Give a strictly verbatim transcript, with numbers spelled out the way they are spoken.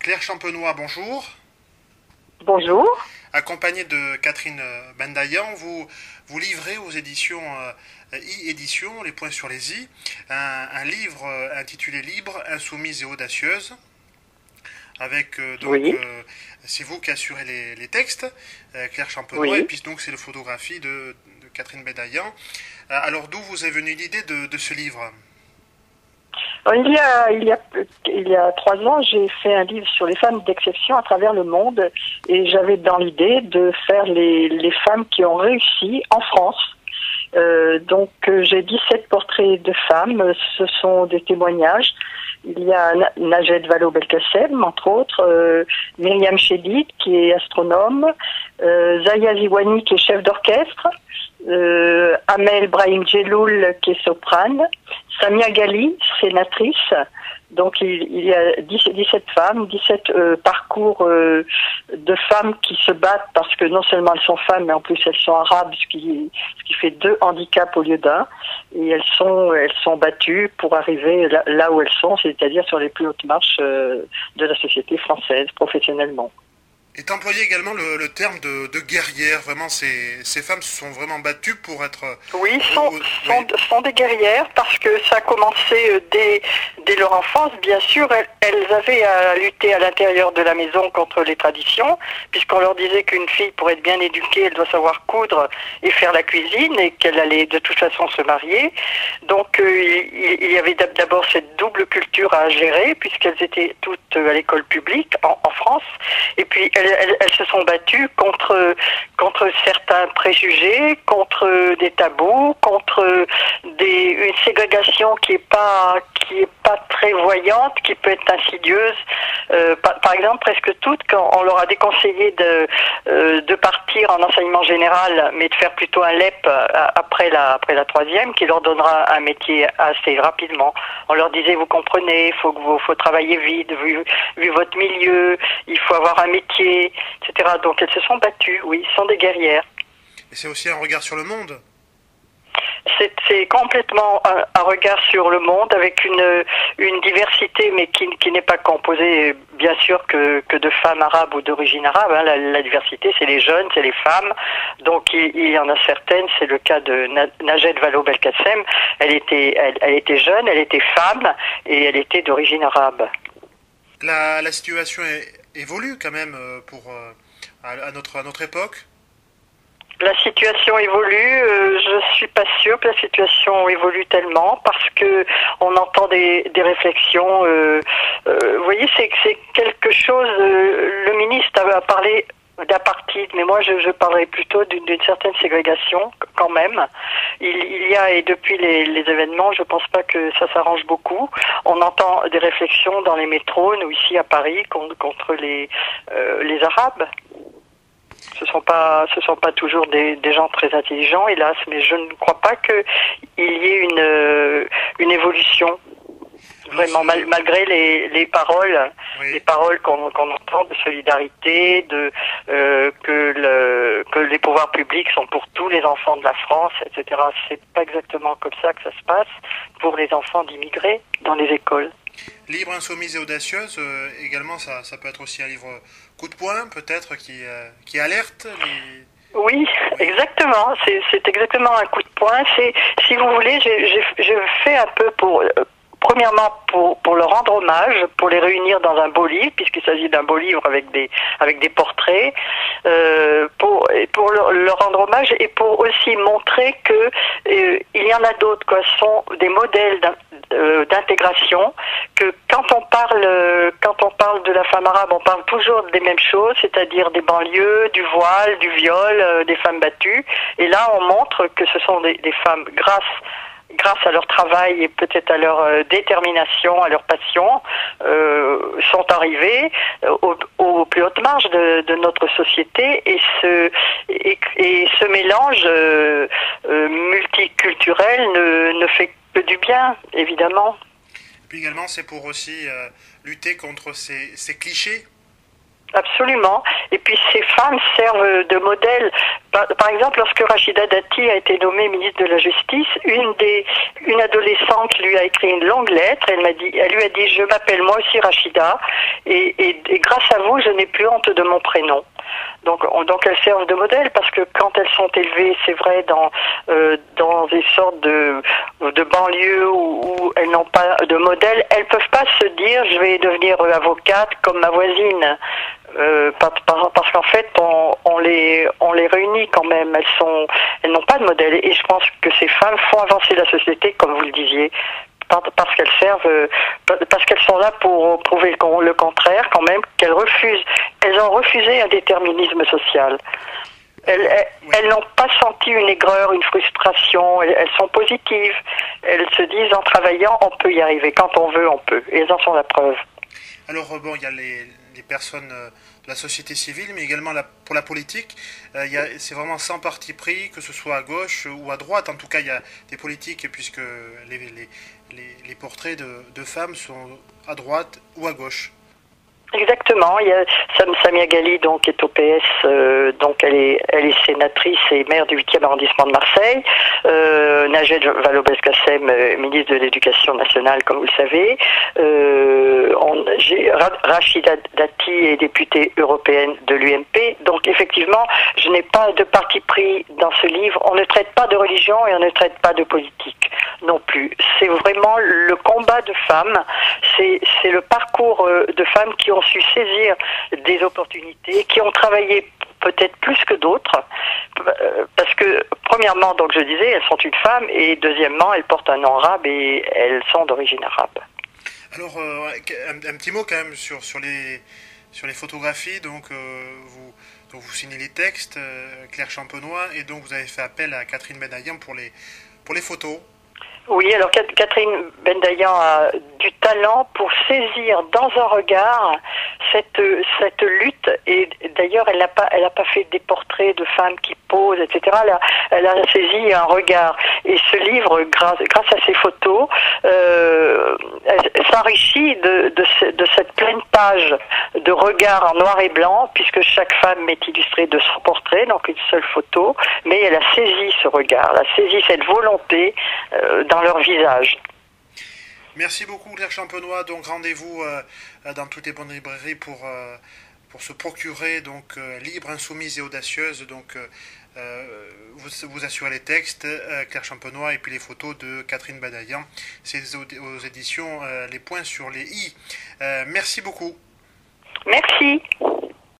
Claire Champenois, bonjour. Bonjour. Accompagnée de Catherine Bendayan, vous, vous livrez aux éditions euh, i-Éditions, Les Points sur les i, un, un livre intitulé Libre, insoumise et audacieuse. Avec, euh, donc, oui. euh, c'est vous qui assurez les, les textes, euh, Claire Champenois, oui. et puis donc c'est la photographie de, de Catherine Bendayan. Euh, alors d'où vous est venue l'idée de, de ce livre ? Il y, a, il, y a, il y a trois ans, j'ai fait un livre sur les femmes d'exception à travers le monde et j'avais dans l'idée de faire les, les femmes qui ont réussi en France. Euh, donc euh, j'ai dix-sept portraits de femmes, ce sont des témoignages. Il y a Najed Vallaud-Belkacem, entre autres, euh, Myriam Chedid, qui est astronome, euh, Zaya Ziwani, qui est chef d'orchestre, euh, Amel Brahim Djeloul, qui est soprane, Samia Ghali, sénatrice. Donc il, il y a dix-sept femmes, dix-sept euh, parcours euh, de femmes qui se battent parce que non seulement elles sont femmes, mais en plus elles sont arabes, ce qui, ce qui fait deux handicaps au lieu d'un. Et elles sont, elles sont battues pour arriver là, là où elles sont, c'est-à-dire sur les plus hautes marches euh, de la société française, professionnellement. Est employé également le, le terme de, de guerrière. Vraiment, ces, ces femmes se sont vraiment battues pour être... Oui, sont, oui. sont, sont des guerrières parce que ça a commencé dès, dès leur enfance. Bien sûr, elles, elles avaient à lutter à l'intérieur de la maison contre les traditions, puisqu'on leur disait qu'une fille, pour être bien éduquée, elle doit savoir coudre et faire la cuisine et qu'elle allait de toute façon se marier. Donc, euh, il, il y avait d'abord cette double culture à gérer, puisqu'elles étaient toutes à l'école publique en, en France. Et puis, elles Elles, elles se sont battues contre, contre certains préjugés, contre des tabous, contre des, une ségrégation qui est pas, qui est pas très voyante, qui peut être insidieuse. Euh, par, par exemple, presque toutes, quand on leur a déconseillé de, euh, de partir en enseignement général, mais de faire plutôt un L E P après la, après la troisième, qui leur donnera un métier assez rapidement. On leur disait, vous comprenez, il faut, faut travailler vite, vu, vu votre milieu, il faut avoir un métier, et cetera. Donc elles se sont battues, oui, sont des guerrières. Et c'est aussi un regard sur le monde. C'est, c'est complètement un, un regard sur le monde avec une, une diversité, mais qui, qui n'est pas composée, bien sûr, que, que de femmes arabes ou d'origine arabe. Hein. La, la diversité, c'est les jeunes, c'est les femmes. Donc il, il y en a certaines, c'est le cas de Najed Vallaud-Belkacem. Elle était, elle, elle était jeune, elle était femme et elle était d'origine arabe. La, la situation est, évolue quand même pour, à, à, notre, à notre époque. La situation évolue, euh, je suis pas sûre que la situation évolue tellement parce que on entend des, des réflexions. Euh, euh, vous voyez, c'est, c'est quelque chose. Euh, le ministre a parlé d'apartheid, mais moi je, je parlerais plutôt d'une, d'une certaine ségrégation quand même. Il, il y a, et depuis les, les événements, je pense pas que ça s'arrange beaucoup. On entend des réflexions dans les métros, nous ici à Paris, contre, contre les, euh, les Arabes. Ce sont pas, ce sont pas toujours des, des gens très intelligents, hélas, mais je ne crois pas qu'il y ait une, une évolution. Vraiment, mal, malgré les, les paroles, oui. les paroles qu'on, qu'on entend de solidarité, de euh, que, le, que les pouvoirs publics sont pour tous les enfants de la France, et cetera. C'est pas exactement comme ça que ça se passe pour les enfants d'immigrés dans les écoles. Libre, insoumise et audacieuse, euh, également, ça, ça peut être aussi un livre coup de poing, peut-être, qui, euh, qui alerte les... Oui, exactement. C'est, c'est exactement un coup de poing. C'est, si vous voulez, j'ai, j'ai, j'ai fait un peu pour... Euh, Premièrement, pour, pour leur rendre hommage, pour les réunir dans un beau livre, puisqu'il s'agit d'un beau livre avec des, avec des portraits, euh, pour, pour leur, leur rendre hommage et pour aussi montrer que euh, il y en a d'autres, quoi, sont des modèles euh, d'intégration, que quand on parle, quand on parle de la femme arabe, on parle toujours des mêmes choses, c'est-à-dire des banlieues, du voile, du viol, euh, des femmes battues, et là on montre que ce sont des, des femmes grâce grâce à leur travail et peut-être à leur euh, détermination, à leur passion, euh, sont arrivés aux, aux plus hautes marges de, de notre société et ce, et, et ce mélange euh, euh, multiculturel ne, ne fait que du bien, évidemment. Et puis également, c'est pour aussi euh, lutter contre ces, ces clichés. Absolument. Et puis ces femmes servent de modèle. Par, par exemple, lorsque Rachida Dati a été nommée ministre de la Justice, une des une adolescente lui a écrit une longue lettre. Elle m'a dit, elle lui a dit, je m'appelle moi aussi Rachida, et, et, et grâce à vous, je n'ai plus honte de mon prénom. Donc, on, donc elles servent de modèle parce que quand elles sont élevées, c'est vrai, dans euh, dans des sortes de de banlieues où, où elles n'ont pas de modèle, elles peuvent pas se dire je vais devenir avocate comme ma voisine. Euh, parce qu'en fait on, on les on les réunit quand même, elles sont elles n'ont pas de modèle, et je pense que ces femmes font avancer la société, comme vous le disiez, parce qu'elles servent, parce qu'elles sont là pour prouver le contraire quand même, qu'elles refusent, elles ont refusé un déterminisme social. Elles, elles, oui. elles n'ont pas senti une aigreur, une frustration, elles, elles sont positives, elles se disent en travaillant on peut y arriver, quand on veut on peut, et elles en sont la preuve. Alors bon, il y a les, les personnes de la société civile, mais également la, pour la politique, euh, il y a, c'est vraiment sans parti pris, que ce soit à gauche ou à droite. En tout cas, il y a des politiques, puisque les, les, les, les portraits de, de femmes sont à droite ou à gauche. Exactement. Il y a Sam, Samia Ghali, donc, est au P S, euh, donc elle est, elle est sénatrice et maire du huitième arrondissement de Marseille. Euh, Najed Vallaud-Belkacem, euh, ministre de l'Éducation nationale, comme vous le savez. Euh, on, j'ai, Rachida Dati est députée européenne de l'U M P. Donc, effectivement, je n'ai pas de parti pris dans ce livre. On ne traite pas de religion et on ne traite pas de politique non plus. C'est vraiment le combat de femmes. C'est, c'est le parcours de femmes qui ont su saisir des opportunités, qui ont travaillé peut-être plus que d'autres, parce que premièrement, donc je disais, elles sont une femme, et deuxièmement, elles portent un nom arabe et elles sont d'origine arabe. Alors, euh, un, un petit mot quand même sur, sur, les, sur les photographies. Donc, euh, vous, donc vous signez les textes, euh, Claire Champenois, et donc vous avez fait appel à Catherine Benayan pour les, pour les photos. Oui, alors Catherine Benayan a du talent pour saisir dans un regard cette cette lutte, et d'ailleurs elle n'a pas elle a pas fait des portraits de femmes qui posent, et cetera. Elle a, elle a saisi un regard, et ce livre, grâce grâce à ses photos, euh, s'enrichit de, de de cette pleine page de regard en noir et blanc, puisque chaque femme est illustrée de son portrait, donc une seule photo, mais elle a saisi ce regard, elle a saisi cette volonté euh, dans leur visage. Merci beaucoup Claire Champenois. Donc rendez-vous euh, dans toutes les bonnes librairies pour, euh, pour se procurer donc euh, Libre, Insoumise et Audacieuse. Donc euh, vous, vous assurez les textes, euh, Claire Champenois, et puis les photos de Catherine Benayan. C'est aux, aux éditions euh, Les Points sur les i. Euh, merci beaucoup. Merci.